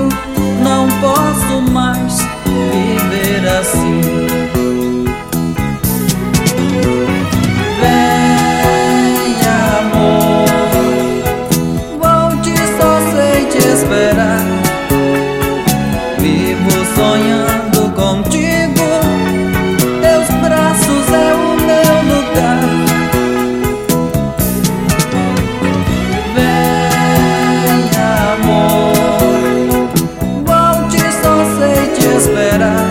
não posso mais viver assim. Vem, amor, volte, só sei te esperar. Vivo sonhando contigo, teus braços é o meu lugar. Vem, amor, volte, só sei te esperar.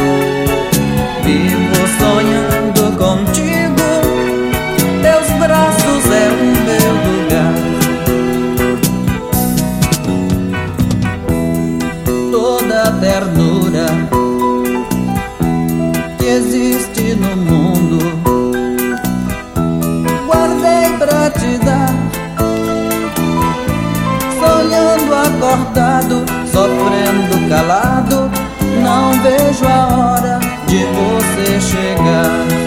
Vivo sonhando contigo, teus braços é o meu lugar. Toda a ternura que existe no mundo guardei pra te dar. Sonhando acordado, sofrendo calado, não vejo a hora de você chegar.